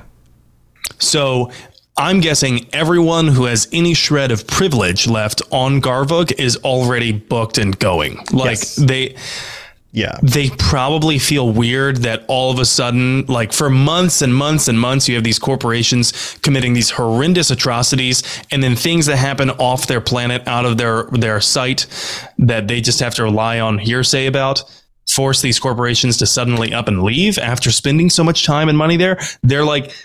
So I'm guessing everyone who has any shred of privilege left on Garvok is already booked and going. Like Yes. they Yeah. they probably feel weird that all of a sudden, like for months and months and months, you have these corporations committing these horrendous atrocities, and then things that happen off their planet, out of their, their sight, that they just have to rely on hearsay about, force these corporations to suddenly up and leave after spending so much time and money there. They're like,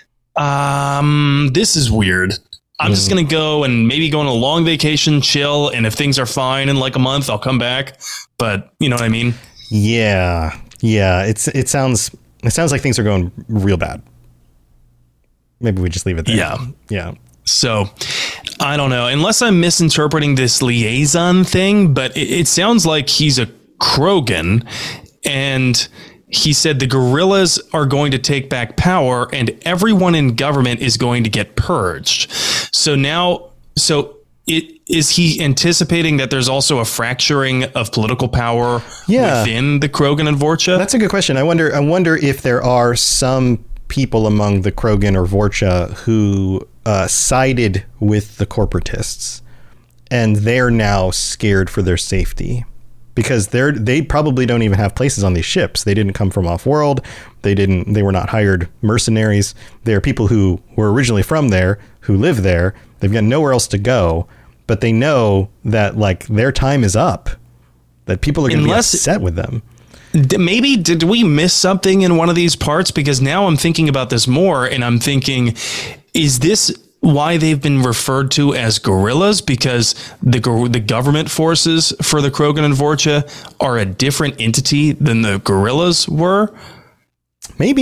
um, this is weird. I'm just going to go and maybe go on a long vacation, chill, and if things are fine in like a month, I'll come back. But you know what I mean? Yeah. Yeah. It's it sounds it sounds like things are going real bad. Maybe we just leave it there. Yeah. Yeah. So I don't know, unless I'm misinterpreting this liaison thing, but it, it sounds like he's a Krogan, and he said the guerrillas are going to take back power and everyone in government is going to get purged. So now, so it, is he anticipating that there's also a fracturing of political power Yeah. within the Krogan and Vorcha? That's a good question. I wonder I wonder if there are some people among the Krogan or Vorcha who uh, sided with the corporatists, and they're now scared for their safety because they're they probably don't even have places on these ships. They didn't come from off world. They didn't. They were not hired mercenaries. They're people who were originally from there, who live there. They've got nowhere else to go, but they know that like their time is up. That people are going to be Unless- upset with them. D- Maybe did we miss something in one of these parts? Because now I'm thinking about this more, and I'm thinking, is this why they've been referred to as guerrillas? Because the gor- the government forces for the Krogan and Vorcha are a different entity than the guerrillas were. Maybe.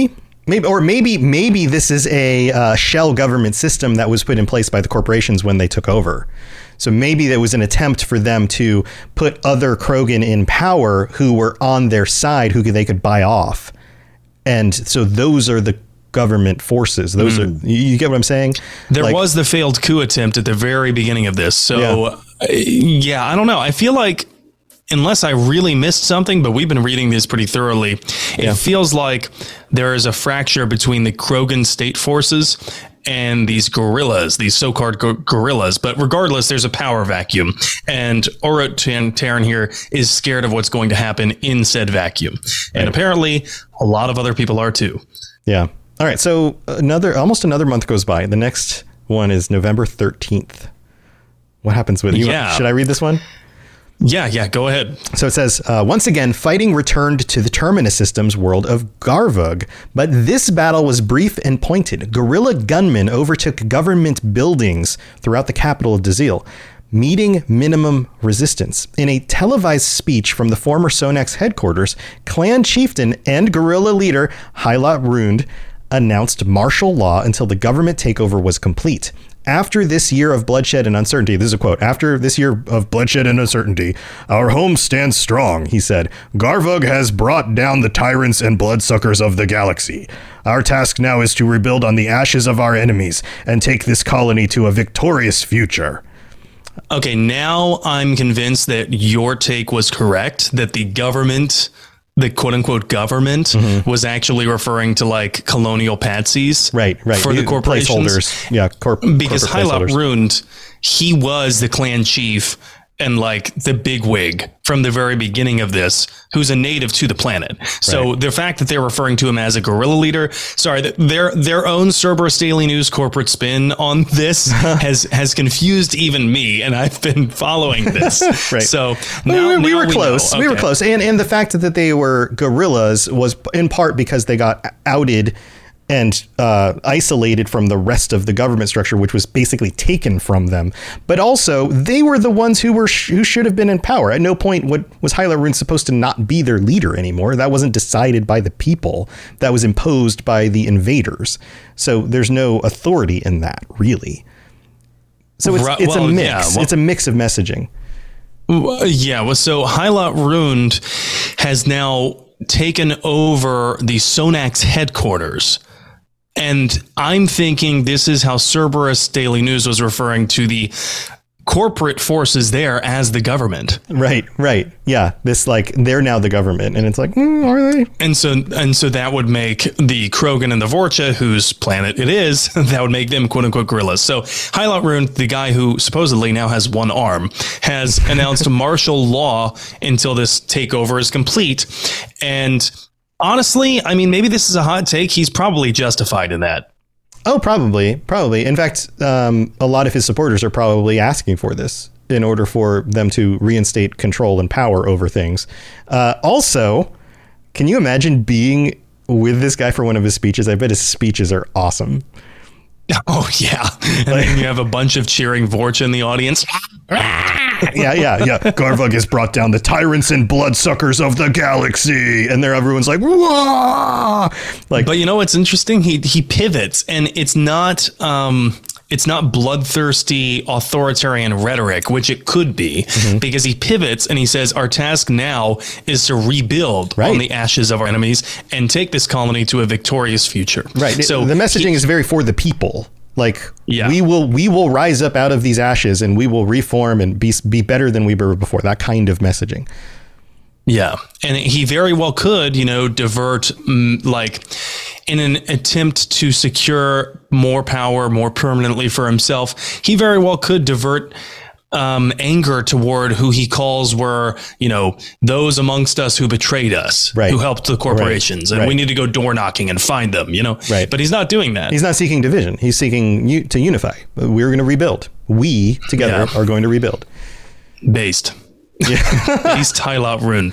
Maybe, or maybe, maybe this is a uh, shell government system that was put in place by the corporations when they took over. So maybe there was an attempt for them to put other Krogan in power who were on their side, who they could buy off. And so those are the government forces. Those mm. are, you get what I'm saying? There like, was the failed coup attempt at the very beginning of this. So yeah. Uh, yeah, I don't know. I feel like, unless I really missed something, but we've been reading this pretty thoroughly, it yeah. feels like there is a fracture between the Krogan state forces and these guerrillas, these so-called gu- guerrillas. But regardless, there's a power vacuum. And Orot Terran here is scared of what's going to happen in said vacuum. And right. apparently, a lot of other people are too. Yeah. All right. So another, almost another month goes by. The next one is November thirteenth. What happens with you? Yeah. Should I read this one? Yeah, yeah, go ahead. So it says, uh, once again, fighting returned to the Terminus System's world of Garvug, but this battle was brief and pointed. Guerrilla gunmen overtook government buildings throughout the capital of Dazil, meeting minimum resistance. In a televised speech from the former Sonax headquarters, clan chieftain and guerrilla leader Hyla Rund announced martial law until the government takeover was complete. After this year of bloodshed and uncertainty, this is a quote, after this year of bloodshed and uncertainty, our home stands strong, he said. Garvug has brought down the tyrants and bloodsuckers of the galaxy. Our task now is to rebuild on the ashes of our enemies and take this colony to a victorious future. Okay, now I'm convinced that your take was correct, that the government... the quote unquote government mm-hmm. was actually referring to like colonial patsies. Right, right. For the, the corporations. Placeholders. Yeah. Corp- because Hyla Rund, he was the clan chief and like the bigwig from the very beginning of this, who's a native to the planet. So right. the fact that they're referring to him as a guerrilla leader, sorry, their their own Cerberus Daily News corporate spin on this has has confused even me, and I've been following this. right. So now, we, we now were we close. Okay. We were close, and and the fact that they were guerrillas was in part because they got outed and uh, isolated from the rest of the government structure, which was basically taken from them. But also, they were the ones who were sh- who should have been in power. At no point what, was Hyla Rund supposed to not be their leader anymore. That wasn't decided by the people. That was imposed by the invaders. So there's no authority in that, really. So it's, right, it's well, a mix. Yeah, well, it's a mix of messaging. Yeah, well, so Hyla Rund has now taken over the Sonax headquarters. And I'm thinking this is how Cerberus Daily News was referring to the corporate forces there as the government. Right, right. Yeah, this like they're now the government, and it's like, mm, are they? And so and so that would make the Krogan and the Vorcha, whose planet it is, that would make them quote unquote guerrillas. So Hyla Rund, the guy who supposedly now has one arm, has announced martial law until this takeover is complete. And honestly, I mean, maybe this is a hot take. He's probably justified in that. Oh, probably. Probably. In fact, um, a lot of his supporters are probably asking for this in order for them to reinstate control and power over things. Uh, also, can you imagine being with this guy for one of his speeches? I bet his speeches are awesome. Oh, yeah. And then you have a bunch of cheering Vorcha in the audience. yeah, yeah, yeah. Garvug has brought down the tyrants and bloodsuckers of the galaxy. And there everyone's like, whoa! Like, but you know what's interesting? He he pivots, and it's not um it's not bloodthirsty authoritarian rhetoric, which it could be, mm-hmm. because he pivots and he says, our task now is to rebuild right. on the ashes of our enemies and take this colony to a victorious future. Right. So the messaging he, is very for the people. Like, yeah. we will we will rise up out of these ashes and we will reform and be be better than we were before. That kind of messaging. Yeah. And he very well could, you know, divert um, like in an attempt to secure more power more permanently for himself. He very well could divert um, anger toward who he calls were, you know, those amongst us who betrayed us, right. who helped the corporations. Right. And right. we need to go door knocking and find them, you know, right. But he's not doing that. He's not seeking division. He's seeking u- to unify. We're going to rebuild. We together yeah. are going to rebuild. Based. Yeah. Based Hyla Rund.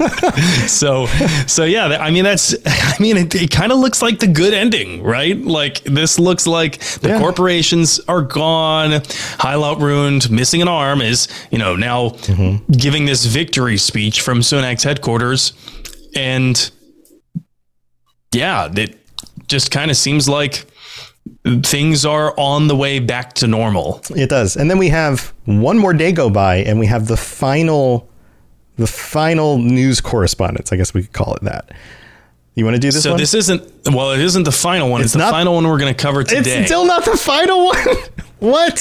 so, so yeah, I mean, that's, I mean, it, it kind of looks like the good ending, right? Like this looks like the yeah. corporations are gone. Hyla Rund, missing an arm, is, you know, now mm-hmm. giving this victory speech from Sonax headquarters. And yeah, that just kind of seems like things are on the way back to normal. It does. And then we have one more day go by and we have the final, the final news correspondence. I guess we could call it that. You want to do this so one? So this isn't, well, it isn't the final one. It's, it's the not, final one we're going to cover today. It's still not the final one. What?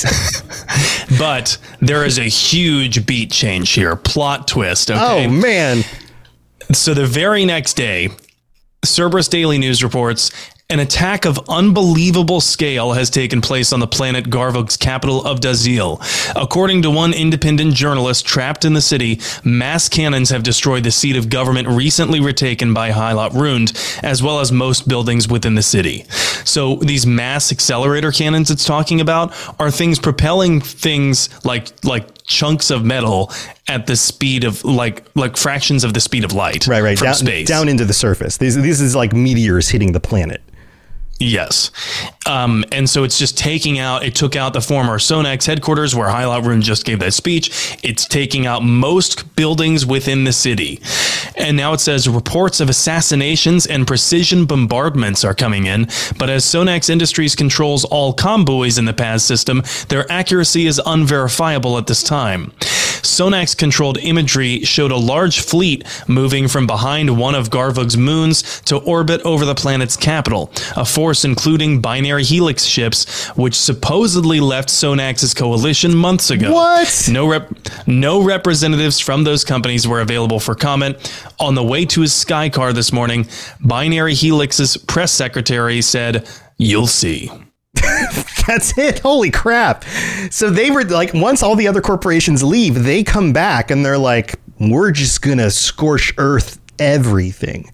But there is a huge beat change here. Plot twist. Okay? Oh, man. So the very next day, Cerberus Daily News reports an attack of unbelievable scale has taken place on the planet Garvug's capital of Dazil. According to one independent journalist trapped in the city, mass cannons have destroyed the seat of government recently retaken by Hylat Rund, as well as most buildings within the city. So these mass accelerator cannons it's talking about are things propelling things like like chunks of metal at the speed of like like fractions of the speed of light. Right, right. From Down, space. down into the surface. These this is like meteors hitting the planet. Yes. Um, and so it's just taking out, it took out the former Sonax headquarters where Hylat Rund just gave that speech. It's taking out most buildings within the city. And now it says reports of assassinations and precision bombardments are coming in. But as Sonax Industries controls all comm buoys in the P A S system, their accuracy is unverifiable at this time. Sonax controlled imagery showed a large fleet moving from behind one of Garvug's moons to orbit over the planet's capital, a force including binary helix ships, which supposedly left Sonax's coalition months ago. What? No rep- no representatives from those companies were available for comment. On the way to his sky car this morning, Binary Helix's press secretary said, "You'll see." That's it. Holy crap. So they were like, once all the other corporations leave, they come back and they're like, we're just going to scorch Earth everything.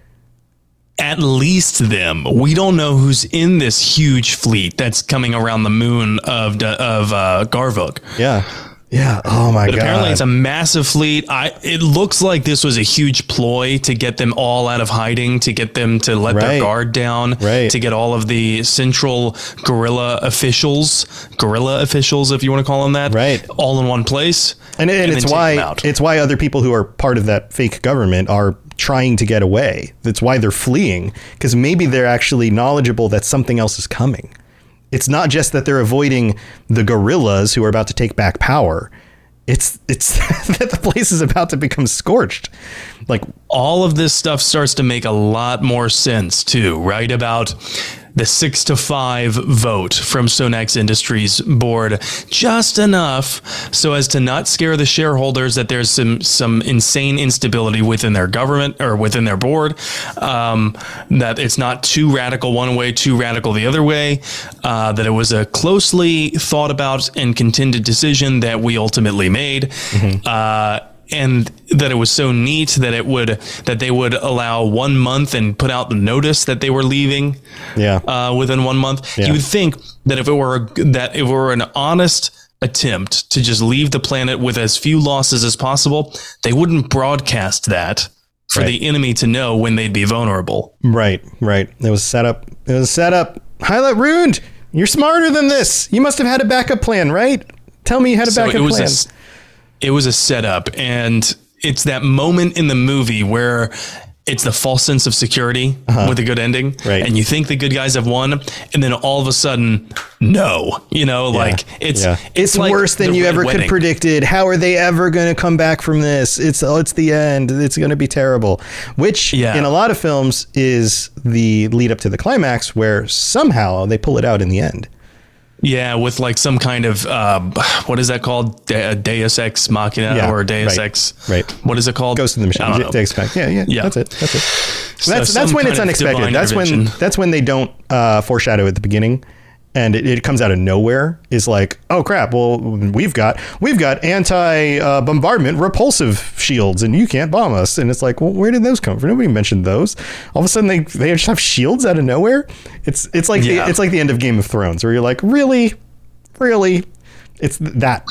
At least them. We don't know who's in this huge fleet that's coming around the moon of of uh, Garvug. Yeah. Yeah. Oh, my but God. Apparently it's a massive fleet. I. It looks like this was a huge ploy to get them all out of hiding, to get them to let right. their guard down, right. to get all of the central guerrilla officials, guerrilla officials, if you want to call them that, right. all in one place. And, and, and it's why it's why other people who are part of that fake government are trying to get away. That's why they're fleeing, because maybe they're actually knowledgeable that something else is coming. It's not just that they're avoiding the guerrillas who are about to take back power. It's it's that the place is about to become scorched. Like, all of this stuff starts to make a lot more sense too, right? About the six to five vote from Sonax Industries board, just enough so as to not scare the shareholders that there's some some insane instability within their government or within their board, um, that it's not too radical one way, too radical the other way, uh, that it was a closely thought about and contended decision that we ultimately made. Mm-hmm. Uh, And that it was so neat that it would that they would allow one month and put out the notice that they were leaving. Yeah. Uh, within one month, yeah. You would think that if it were a, that if it were an honest attempt to just leave the planet with as few losses as possible, they wouldn't broadcast that for right. the enemy to know when they'd be vulnerable. Right. Right. It was set up. It was set up. Hylat Rund, you're smarter than this. You must have had a backup plan, right? Tell me you had a so backup it was plan. A, It was a setup, and it's that moment in the movie where it's the false sense of security uh-huh. with a good ending, right. and you think the good guys have won, and then all of a sudden, no, you know, yeah. like it's yeah. it's, it's like worse than you ever wedding. could predicted. How are they ever going to come back from this? It's oh, it's the end. It's going to be terrible. Which yeah. in a lot of films is the lead up to the climax, where somehow they pull it out in the end. Yeah, with like some kind of uh, what is that called? De- Deus Ex Machina yeah, or Deus right, Ex? Right. What is it called? Ghost in the Machine. I don't know. Deus Ex. Yeah, yeah, yeah. That's it. That's it. So that's that's when it's unexpected. That's when that's when they don't uh, foreshadow at the beginning, and it, it comes out of nowhere. Is like, oh crap! Well, we've got we've got anti uh, bombardment repulsive shields, and you can't bomb us. And it's like, well, where did those come from? Nobody mentioned those. All of a sudden, they they just have shields out of nowhere. It's it's like yeah. the, it's like the end of Game of Thrones, where you're like, really. Really, it's that,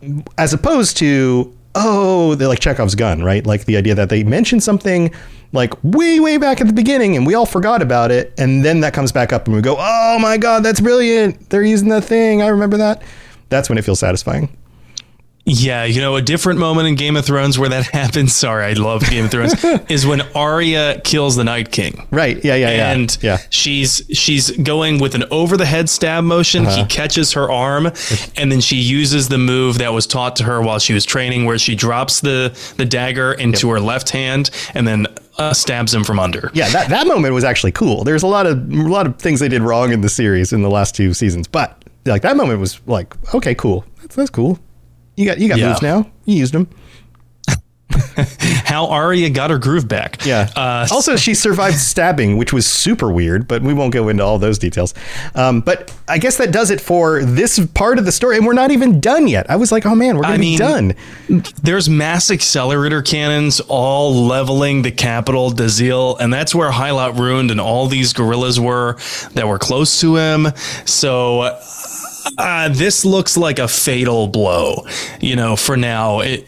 as opposed to, oh, they're like Chekhov's gun, right? Like the idea that they mentioned something like way, way back at the beginning and we all forgot about it. And then that comes back up and we go, oh my God, that's brilliant. They're using that thing. I remember that. That's when it feels satisfying. Yeah, you know, a different moment in Game of Thrones where that happens. Sorry, I love Game of Thrones. Is when Arya kills the Night King. Right. Yeah. Yeah. Yeah. And yeah. she's she's going with an over the head stab motion. Uh-huh. He catches her arm, and then she uses the move that was taught to her while she was training, where she drops the the dagger into yep. her left hand and then uh, stabs him from under. Yeah, that that moment was actually cool. There's a lot of a lot of things they did wrong in the series in the last two seasons, but like that moment was like, okay, cool. That's that's cool. You got you got yeah. moves now. You used them. How Arya got her groove back. Yeah. Uh, also, she survived stabbing, which was super weird, but we won't go into all those details. Um, but I guess that does it for this part of the story, and we're not even done yet. I was like, oh man, we're gonna I mean, be done. There's mass accelerator cannons all leveling the capital, Dazil, and that's where Highlight Ruined and all these guerrillas were that were close to him. So. Uh, this looks like a fatal blow, you know, for now. It,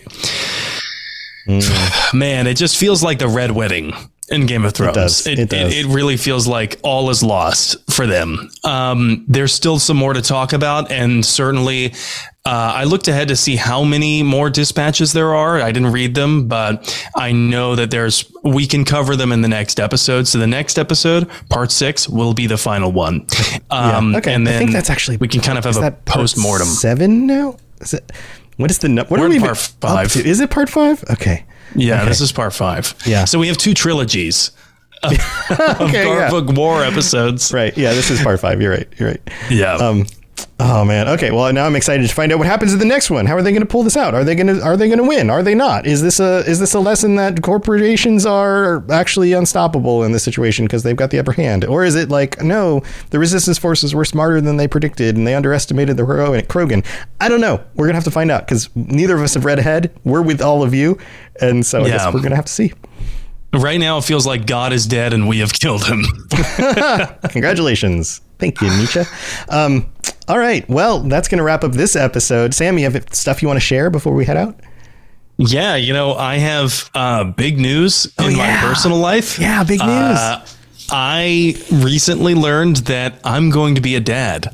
mm. Man, it just feels like the Red Wedding in Game of Thrones. It does. It, it, does. It, it really feels like all is lost for them. Um, there's still some more to talk about, and certainly uh, I looked ahead to see how many more dispatches there are. I didn't read them, but I know that there's we can cover them in the next episode. So the next episode, part six, will be the final one. Um, yeah. Okay, and then I think that's actually we can kind of have a post mortem. Seven now. Is it? What is the what We're are we in part five? Is it part five? Okay. Yeah, okay. This is part five. Yeah. So we have two trilogies of, okay, of yeah. Garbook War episodes. Right. Yeah, this is part five. You're right. You're right. Yeah. Um, oh man. Okay. Well, now I'm excited to find out what happens in the next one. How are they going to pull this out? Are they going to Are they going to win? Are they not? Is this a Is this a lesson that corporations are actually unstoppable in this situation because they've got the upper hand, or is it like no, the resistance forces were smarter than they predicted and they underestimated the Krogan? I don't know. We're gonna have to find out because neither of us have read ahead. We're with all of you, and so I yeah. guess we're gonna have to see. Right now, it feels like God is dead and we have killed him. Congratulations. Thank you, Nietzsche. Um, all right. Well, that's going to wrap up this episode. Sam, you have stuff you want to share before we head out? Yeah. You know, I have uh, big news oh, in yeah. my personal life. Yeah, big news. Uh, I recently learned that I'm going to be a dad.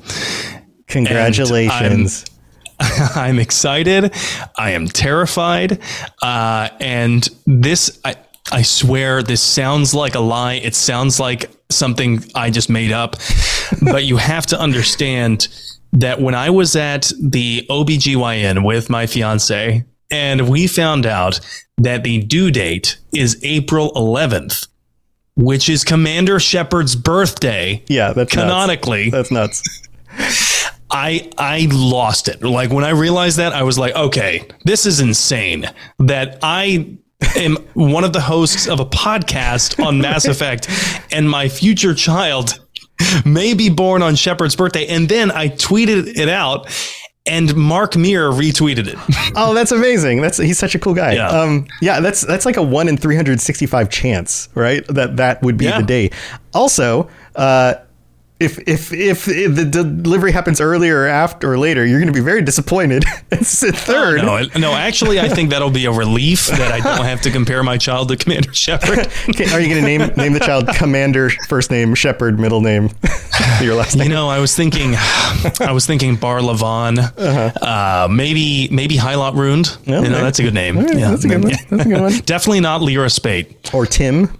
Congratulations. I'm, I'm excited. I am terrified. Uh, and this... I, I swear this sounds like a lie. It sounds like something I just made up. But you have to understand that when I was at the O B G Y N with my fiance, and we found out that the due date is April eleventh, which is Commander Shepard's birthday. Yeah, that's canonically. Nuts. That's nuts. I I lost it. Like when I realized that, I was like, okay, this is insane that I am one of the hosts of a podcast on Mass Effect, and my future child may be born on Shepard's birthday. And then I tweeted it out, and Mark Meer retweeted it. Oh, that's amazing. That's he's such a cool guy. Yeah, um, yeah that's that's like a one in three hundred sixty-five chance, right? That that would be yeah. the day. Also, uh, If, if if if the delivery happens earlier or after or later, you're going to be very disappointed. It's a third. Oh, no, no, actually, I think that'll be a relief that I don't have to compare my child to Commander Shepard. Okay, are you going to name name the child Commander, first name Shepard, middle name your last name? You know, I was thinking, I was thinking Bar Lavan, uh-huh. uh, maybe maybe Highlight Ruined. No, you know, that's a good name. Right, yeah, that's a good one. That's a good one. Definitely not Lyra Spate or Tim.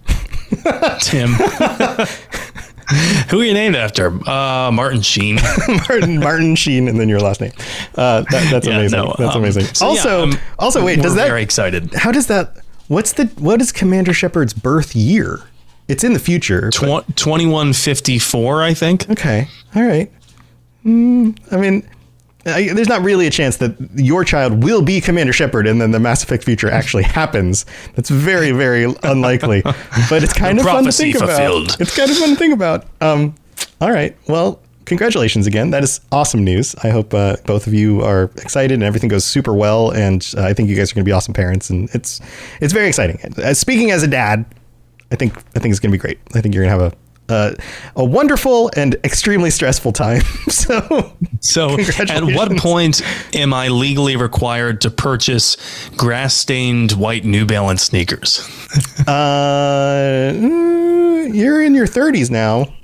Tim. Who are you named after? Uh, Martin Sheen. Martin Martin Sheen, and then your last name. Uh, that, that's yeah, amazing. No, that's um, amazing. So also, yeah, um, also, wait, does that? Very excited. How does that? What's the? What is Commander Shepard's birth year? It's in the future. Tw- twenty-one fifty-four, I think. Okay. All right. Mm, I mean, I, there's not really a chance that your child will be Commander Shepard and then the Mass Effect future actually happens. That's very, very unlikely. But it's kind of fun to think fulfilled. about. It's kind of fun to think about. Um, all right. Well, congratulations again. That is awesome news. I hope uh, both of you are excited and everything goes super well. And uh, I think you guys are going to be awesome parents. And it's it's very exciting. Uh, speaking as a dad, I think I think it's going to be great. I think you're going to have a Uh, a wonderful and extremely stressful time. so, so at what point am I legally required to purchase grass-stained white New Balance sneakers? uh, you're in your thirties now.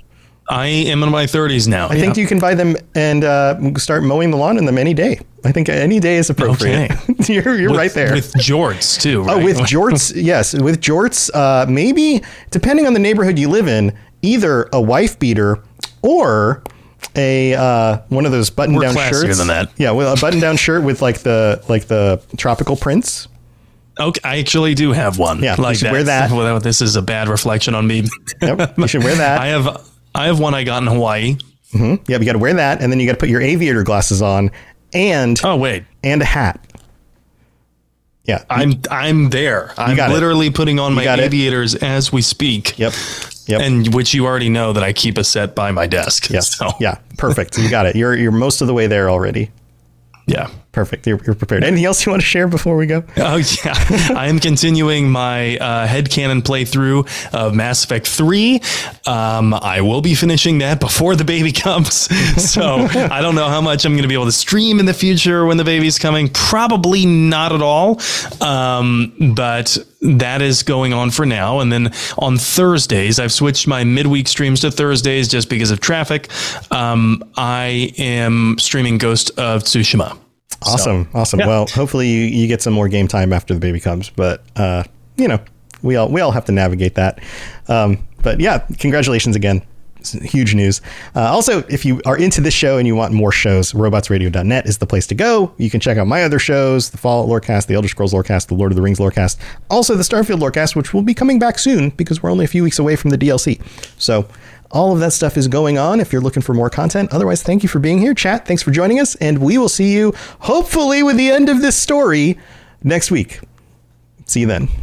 I am in my thirties now. I yeah. think you can buy them and uh, start mowing the lawn in them any day. I think any day is appropriate. Okay. you're you're with, right there. With jorts, too, right? Oh, with jorts, yes. With jorts, uh, maybe, depending on the neighborhood you live in, either a wife beater or a uh, one of those button-down We're shirts. classier than that. Yeah, well, a button-down shirt with like the like the tropical prints. Okay, I actually do have one. Yeah, like you should that. wear that. Well, this is a bad reflection on me. Yep, you should wear that. I have I have one I got in Hawaii. Mm-hmm. Yeah, you got to wear that, and then you got to put your aviator glasses on, and oh wait, and a hat. Yeah, I'm I'm there. I'm literally it. putting on you my aviators it. as we speak. Yep. Yep. And which you already know that I keep a set by my desk. Yes. So. Yeah. Perfect. You got it. You're you're most of the way there already. Yeah. Perfect. You're, you're prepared. Anything else you want to share before we go? Oh, yeah. I am continuing my uh, headcanon playthrough of Mass Effect three. Um, I will be finishing that before the baby comes. So I don't know how much I'm going to be able to stream in the future when the baby's coming. Probably not at all. Um, but that is going on for now. And then on Thursdays, I've switched my midweek streams to Thursdays just because of traffic. Um, I am streaming Ghost of Tsushima. Awesome. So, awesome. Yeah. Well, hopefully you, you get some more game time after the baby comes, but, uh, you know, we all, we all have to navigate that. Um, but yeah, congratulations again. It's huge news. Uh, also, if you are into this show and you want more shows, robots radio dot net is the place to go. You can check out my other shows, the Fallout Lorecast, the Elder Scrolls Lorecast, the Lord of the Rings Lorecast, also the Starfield Lorecast, which will be coming back soon because we're only a few weeks away from the D L C. So all of that stuff is going on if you're looking for more content. Otherwise, thank you for being here, chat. Thanks for joining us. And we will see you, hopefully, with the end of this story next week. See you then.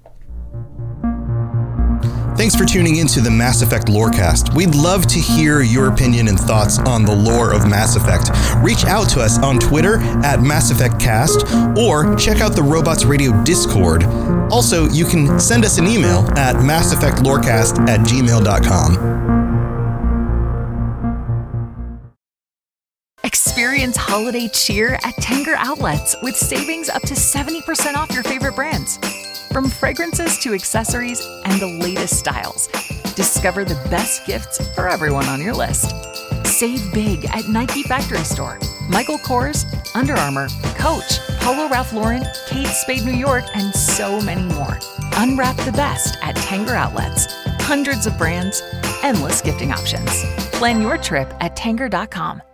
Thanks for tuning into the Mass Effect Lorecast. We'd love to hear your opinion and thoughts on the lore of Mass Effect. Reach out to us on Twitter at Mass Effect Cast or check out the Robots Radio Discord. Also, you can send us an email at mass effect lorecast at gmail dot com. Experience holiday cheer at Tanger Outlets with savings up to seventy percent off your favorite brands. From fragrances to accessories and the latest styles, discover the best gifts for everyone on your list. Save big at Nike Factory Store, Michael Kors, Under Armour, Coach, Polo Ralph Lauren, Kate Spade New York, and so many more. Unwrap the best at Tanger Outlets. Hundreds of brands, endless gifting options. Plan your trip at tanger dot com.